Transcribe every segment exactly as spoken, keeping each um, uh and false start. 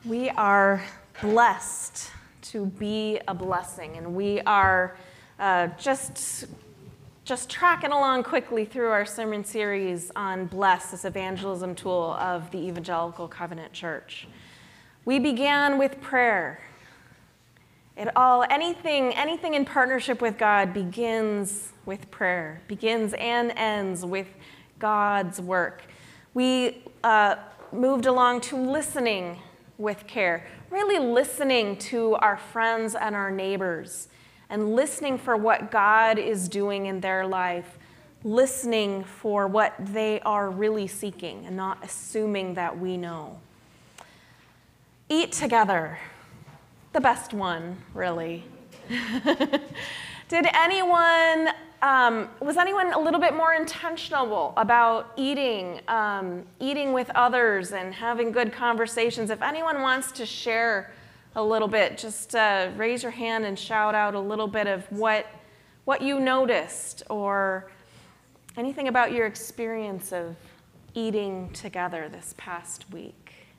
We are blessed to be a blessing, and we are uh, just, just tracking along quickly through our sermon series on Bless, this evangelism tool of the Evangelical Covenant Church. We began with prayer. It all, anything, anything in partnership with God begins with prayer, begins and ends with God's work. We uh, moved along to listening with care, really listening to our friends and our neighbors and listening for what God is doing in their life, listening for what they are really seeking and not assuming that we know. Eat together, the best one, really. Did anyone, um, was anyone a little bit more intentional about eating, um, eating with others and having good conversations? If anyone wants to share a little bit, just uh, raise your hand and shout out a little bit of what, what you noticed or anything about your experience of eating together this past week.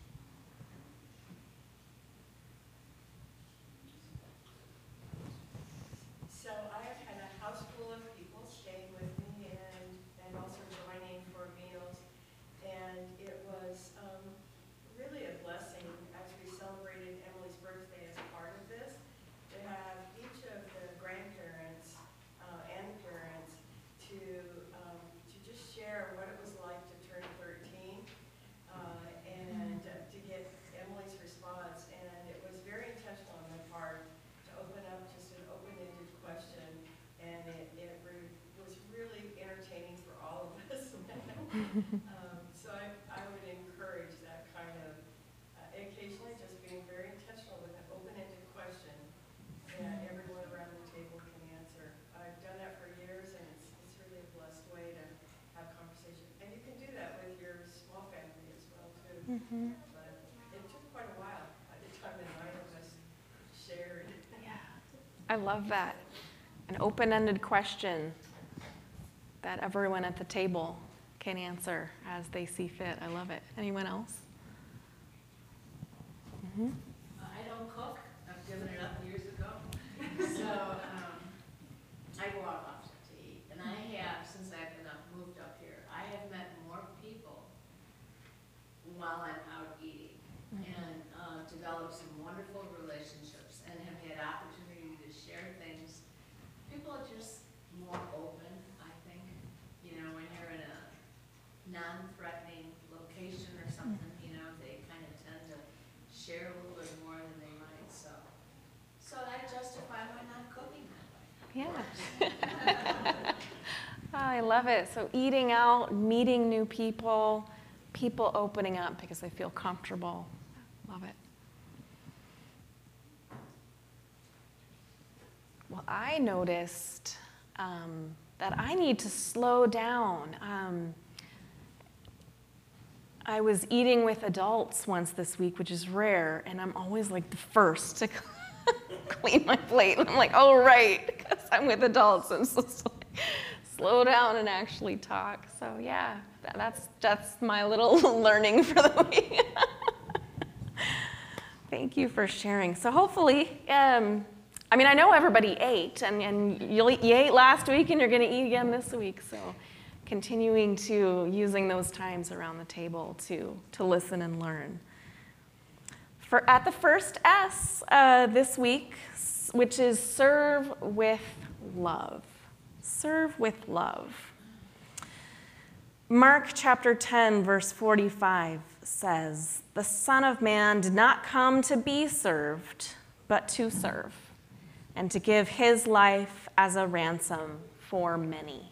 um, so I, I would encourage that kind of, uh, occasionally just being very intentional with an open-ended question that everyone around the table can answer. I've done that for years, and it's, it's really a blessed way to have conversation. And you can do that with your small family as well, too. Mm-hmm. But it took quite a while by the time the nine of us shared. Yeah, I love that. An open-ended question that everyone at the table can answer as they see fit. I love it. Anyone else? Mm-hmm. uh, I don't cook. I've given it up years ago. So um, I go out often to eat. And I have, since I've been up, moved up here, I have met more people while I'm out eating mm-hmm. and uh, developed some wonderful relationships and have had opportunity to share things. People are just more open, I think. You know, when you're in a non-threatening location or something, you know, they kind of tend to share a little bit more than they might. So, so that justify my not cooking that way. Yeah. Oh, I love it. So eating out, meeting new people, people opening up because they feel comfortable. Love it. Well, I noticed um, that I need to slow down. Um, I was eating with adults once this week, which is rare, and I'm always like the first to clean my plate. And I'm like, oh, right, because I'm with adults. I'm supposed to like, slow down and actually talk. So yeah, that's, that's my little learning for the week. Thank you for sharing. So hopefully, um, I mean, I know everybody ate, and, and you, you ate last week, and you're going to eat again this week. So continuing to using those times around the table to, to listen and learn. For at the first S uh, this week, which is serve with love. Serve with love. Mark chapter ten, verse forty-five says, "The Son of Man did not come to be served, but to serve, and to give his life as a ransom for many."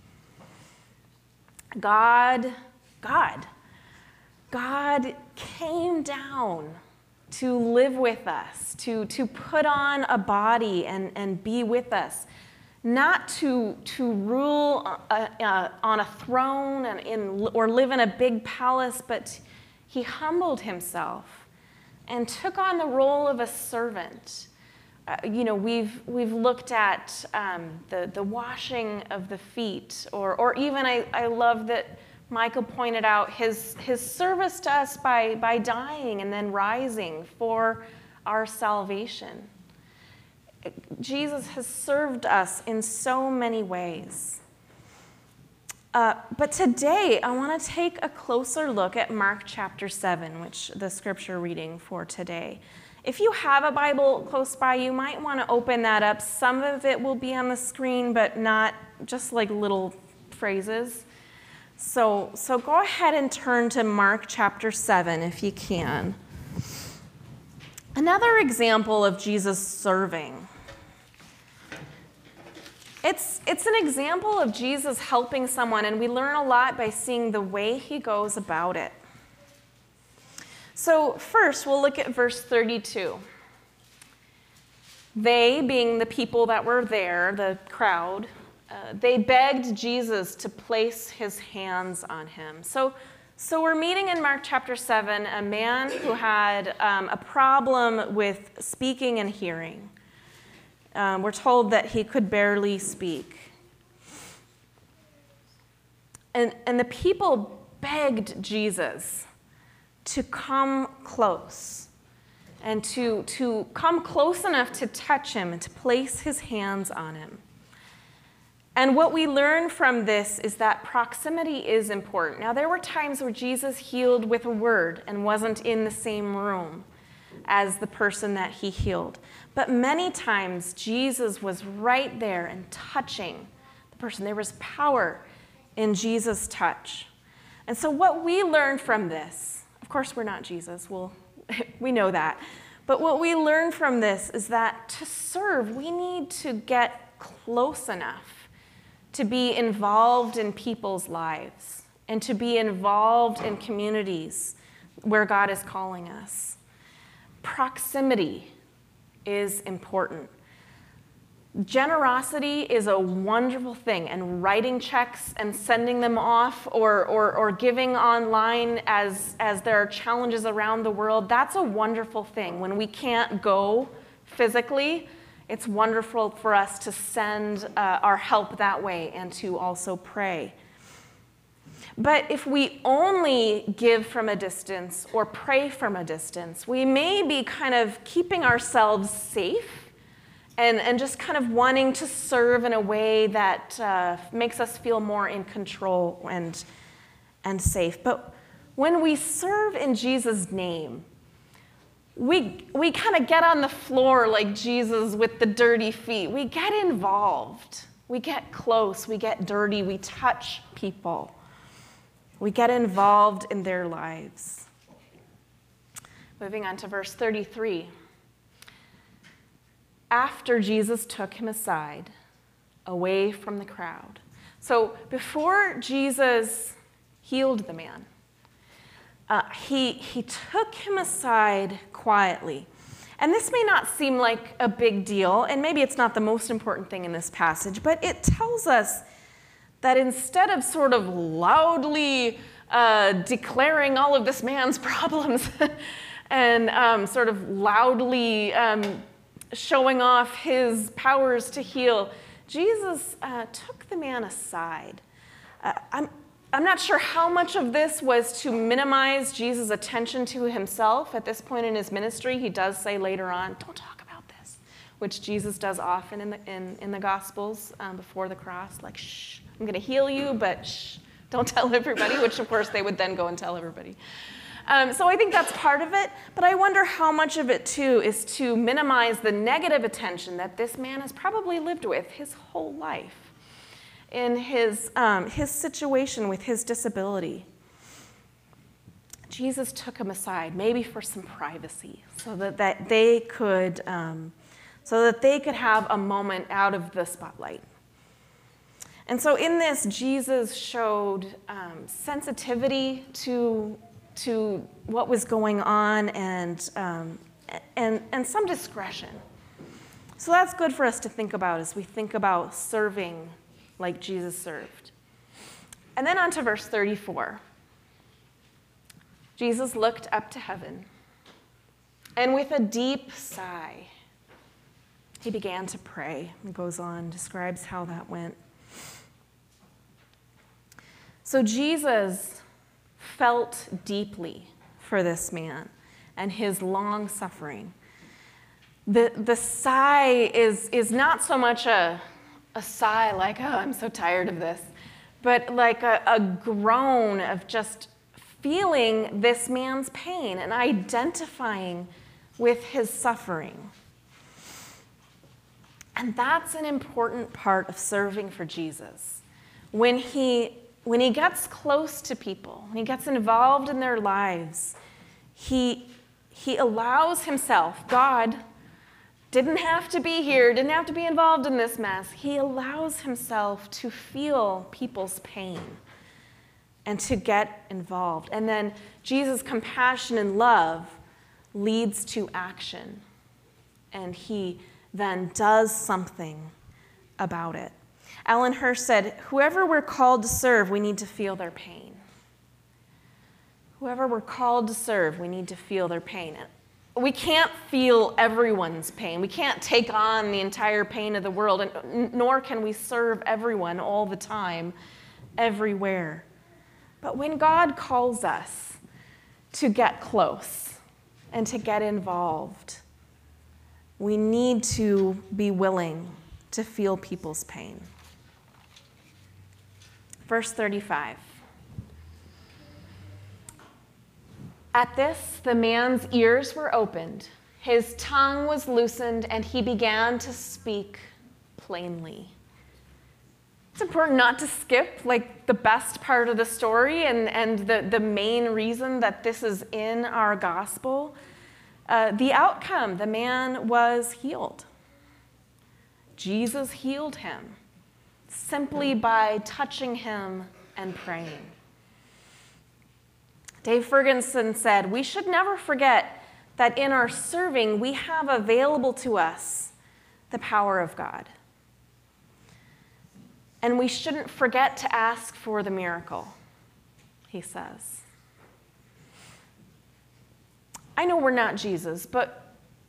God, God, God came down to live with us, to, to put on a body and, and be with us, not to, to rule uh, uh, on a throne and in, or live in a big palace, but he humbled himself and took on the role of a servant. Uh, you know, we've we've looked at um, the the washing of the feet, or or even I, I love that Michael pointed out his, his service to us by, by dying and then rising for our salvation. Jesus has served us in so many ways. Uh, but today, I want to take a closer look at Mark chapter seven, which the scripture reading for today. If you have a Bible close by, you might want to open that up. Some of it will be on the screen, but not just like little phrases. So, so go ahead and turn to Mark chapter seven if you can. Another example of Jesus serving. It's, it's an example of Jesus helping someone, and we learn a lot by seeing the way he goes about it. So first, we'll look at verse thirty-two. They, being the people that were there, the crowd, uh, they begged Jesus to place his hands on him. So, so we're meeting in Mark chapter seven a man who had um, a problem with speaking and hearing. Um, we're told that he could barely speak. And, and the people begged Jesus to come close and to, to come close enough to touch him and to place his hands on him. And what we learn from this is that proximity is important. Now, there were times where Jesus healed with a word and wasn't in the same room as the person that he healed. But many times, Jesus was right there and touching the person. There was power in Jesus' touch. And so what we learn from this, of course, we're not Jesus. We'll, we know that. But what we learn from this is that to serve, we need to get close enough to be involved in people's lives and to be involved in communities where God is calling us. Proximity is important. Generosity is a wonderful thing, and writing checks and sending them off or, or, or giving online as, as there are challenges around the world, that's a wonderful thing. When we can't go physically, it's wonderful for us to send uh, our help that way and to also pray. But if we only give from a distance or pray from a distance, we may be kind of keeping ourselves safe and, and just kind of wanting to serve in a way that uh, makes us feel more in control and, and safe. But when we serve in Jesus' name, we, we kind of get on the floor like Jesus with the dirty feet. We get involved. We get close. We get dirty. We touch people. We get involved in their lives. Moving on to verse thirty-three. After Jesus took him aside, away from the crowd. So before Jesus healed the man, uh, he, he took him aside quietly. And this may not seem like a big deal, and maybe it's not the most important thing in this passage, but it tells us that instead of sort of loudly uh, declaring all of this man's problems and um, sort of loudly um, showing off his powers to heal, Jesus uh, took the man aside. Uh, I'm, I'm not sure how much of this was to minimize Jesus' attention to himself. At this point in his ministry, he does say later on, don't talk about this, which Jesus does often in the, in, in the Gospels um, before the cross, like, shh. I'm going to heal you, but shh, don't tell everybody, which of course they would then go and tell everybody. Um, so I think that's part of it, but I wonder how much of it too is to minimize the negative attention that this man has probably lived with his whole life in his, um, his situation with his disability. Jesus took him aside, maybe for some privacy, so that, that they could, um, so that they could have a moment out of the spotlight. And so in this, Jesus showed um, sensitivity to, to what was going on and, um, and, and some discretion. So that's good for us to think about as we think about serving like Jesus served. And then on to verse thirty-four. Jesus looked up to heaven, and with a deep sigh, he began to pray. He goes on, describes how that went. So Jesus felt deeply for this man and his long suffering. The, the sigh is, is not so much a, a sigh like, oh, I'm so tired of this, but like a, a groan of just feeling this man's pain and identifying with his suffering. And that's an important part of serving for Jesus. When he, when he gets close to people, when he gets involved in their lives, he, he allows himself, God didn't have to be here, didn't have to be involved in this mess. He allows himself to feel people's pain and to get involved. And then Jesus' compassion and love leads to action. And he then does something about it. Alan Hirsch said, whoever we're called to serve, we need to feel their pain. Whoever we're called to serve, we need to feel their pain. We can't feel everyone's pain. We can't take on the entire pain of the world, and nor can we serve everyone all the time, everywhere. But when God calls us to get close and to get involved, we need to be willing to feel people's pain. Verse thirty-five. At this, the man's ears were opened, his tongue was loosened, and he began to speak plainly. It's important not to skip like the best part of the story and, and the, the main reason that this is in our gospel. Uh, the outcome, the man was healed. Jesus healed him simply by touching him and praying. Dave Ferguson said, we should never forget that in our serving, we have available to us the power of God. And we shouldn't forget to ask for the miracle, he says. I know we're not Jesus, but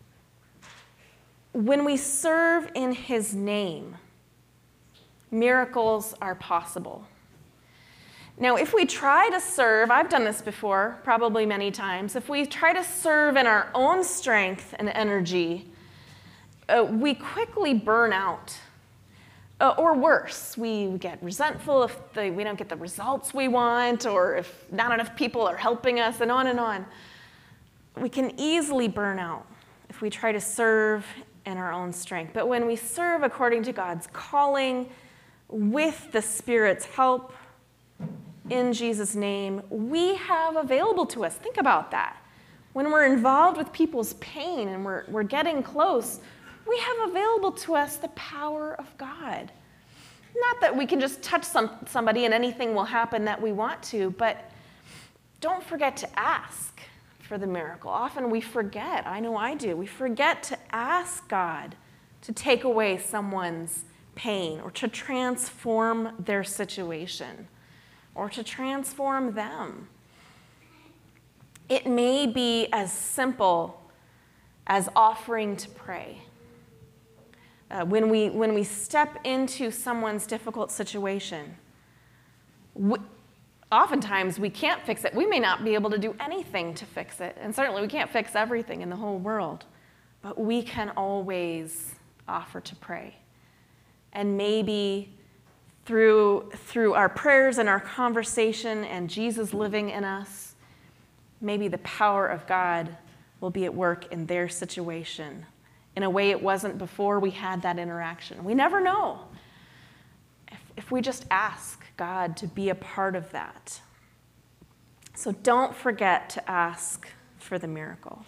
when we serve in his name, miracles are possible. Now, if we try to serve, I've done this before, probably many times, if we try to serve in our own strength and energy, uh, we quickly burn out. Uh, or worse, we get resentful if the, we don't get the results we want, or if not enough people are helping us, and on and on. We can easily burn out if we try to serve in our own strength. But when we serve according to God's calling, with the Spirit's help, in Jesus' name, we have available to us. Think about that. When we're involved with people's pain and we're, we're getting close, we have available to us the power of God. Not that we can just touch some, somebody and anything will happen that we want to, but don't forget to ask for the miracle. Often we forget, I know I do, we forget to ask God to take away someone's pain or to transform their situation, or to transform them. It may be as simple as offering to pray. Uh, when we, when we step into someone's difficult situation, we, oftentimes we can't fix it. We may not be able to do anything to fix it, and certainly we can't fix everything in the whole world, but we can always offer to pray. And maybe Through, through our prayers and our conversation and Jesus living in us, maybe the power of God will be at work in their situation in a way it wasn't before we had that interaction. We never know if, if we just ask God to be a part of that. So don't forget to ask for the miracle.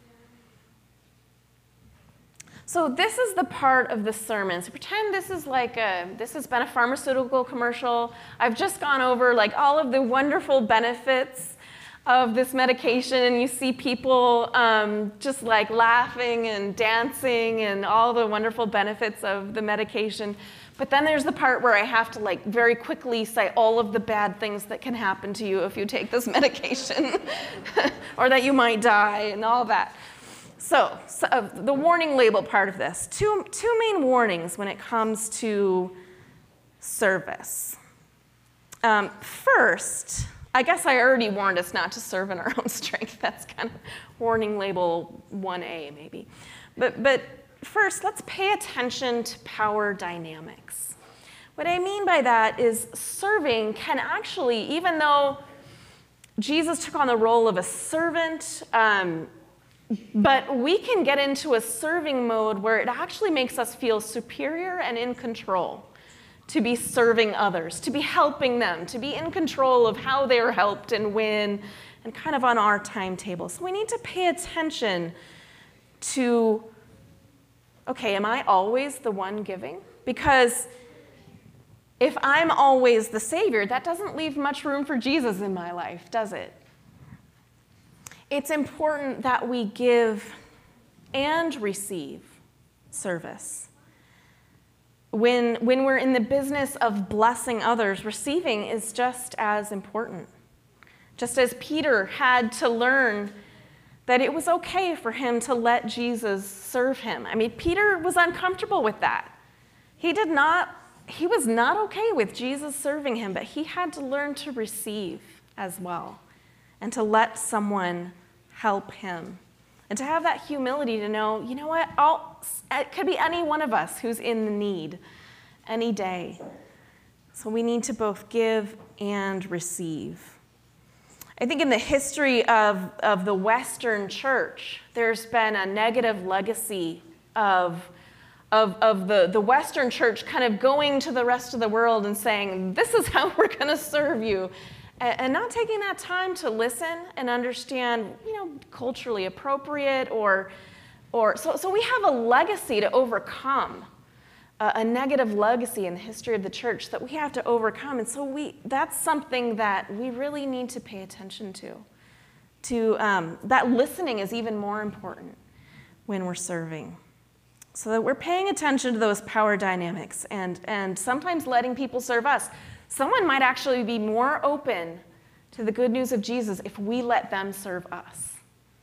So this is the part of the sermon. So pretend this is like a, this has been a pharmaceutical commercial. I've just gone over like all of the wonderful benefits of this medication, and you see people um, just like laughing and dancing and all the wonderful benefits of the medication. But then there's the part where I have to like very quickly say all of the bad things that can happen to you if you take this medication, or that you might die and all that. So, so uh, the warning label part of this, two, two main warnings when it comes to service. Um, first, I guess I already warned us not to serve in our own strength. That's kind of warning label one A, maybe. But, but first, let's pay attention to power dynamics. What I mean by that is serving can actually, even though Jesus took on the role of a servant, um, but we can get into a serving mode where it actually makes us feel superior and in control, to be serving others, to be helping them, to be in control of how they're helped and when, and kind of on our timetable. So we need to pay attention to, okay, am I always the one giving? Because if I'm always the Savior, that doesn't leave much room for Jesus in my life, does it? It's important that we give and receive service. When, when we're in the business of blessing others, receiving is just as important. Just as Peter had to learn that it was okay for him to let Jesus serve him. I mean, Peter was uncomfortable with that. He did not, he was not okay with Jesus serving him, but he had to learn to receive as well and to let someone help him. And to have that humility to know, you know what, I'll, it could be any one of us who's in the need any day. So we need to both give and receive. I think in the history of, of the Western church, there's been a negative legacy of, of, of the, the Western church kind of going to the rest of the world and saying, this is how we're going to serve you. And not taking that time to listen and understand, you know, culturally appropriate or, or so, so we have a legacy to overcome, a, a negative legacy in the history of the church that we have to overcome. And so we, that's something that we really need to pay attention to. To um, that listening is even more important when we're serving. So that we're paying attention to those power dynamics and, and sometimes letting people serve us. Someone might actually be more open to the good news of Jesus if we let them serve us.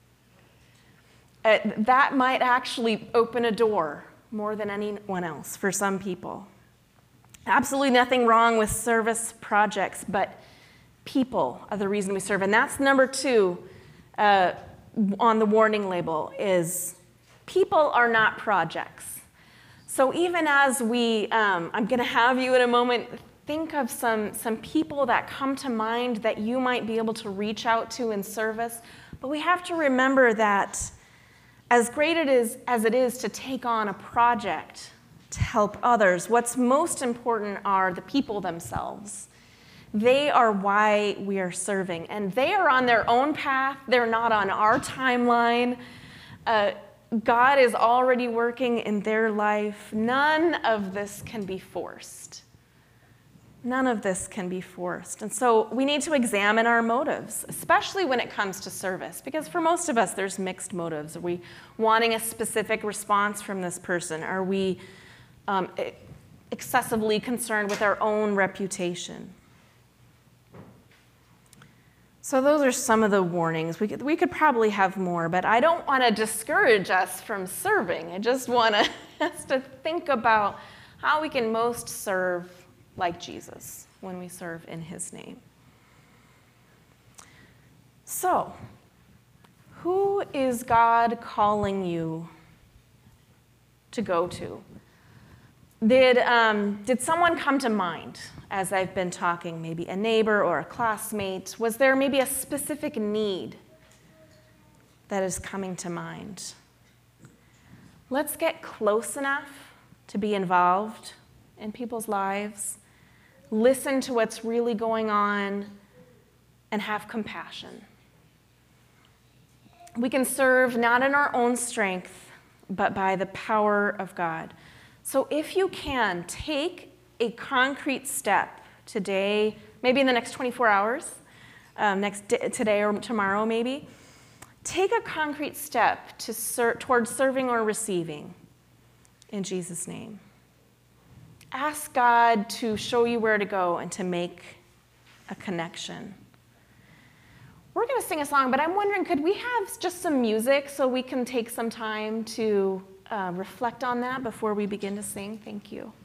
Uh, that might actually open a door more than anyone else for some people. Absolutely nothing wrong with service projects, but people are the reason we serve. And that's number two uh, on the warning label is people are not projects. So even as we, um, I'm going to have you in a moment think of some, some people that come to mind that you might be able to reach out to in service. But we have to remember that as great it is, as it is to take on a project to help others, what's most important are the people themselves. They are why we are serving. And they are on their own path. They're not on our timeline. Uh, God is already working in their life. None of this can be forced. None of this can be forced. And so we need to examine our motives, especially when it comes to service, because for most of us, there's mixed motives. Are we wanting a specific response from this person? Are we um, excessively concerned with our own reputation? So those are some of the warnings. We could, we could probably have more, but I don't want to discourage us from serving. I just want us to think about how we can most serve like Jesus when we serve in his name. So, who is God calling you to go to? Did, um, did someone come to mind as I've been talking? Maybe a neighbor or a classmate? Was there maybe a specific need that is coming to mind? Let's get close enough to be involved in people's lives. Listen to what's really going on and have compassion. We can serve not in our own strength, but by the power of God. So if you can, take a concrete step today, maybe in the next twenty-four hours, um, next d- today or tomorrow maybe. Take a concrete step to ser- towards serving or receiving in Jesus' name. Ask God to show you where to go and to make a connection. We're going to sing a song, but I'm wondering, could we have just some music so we can take some time to uh, reflect on that before we begin to sing? Thank you.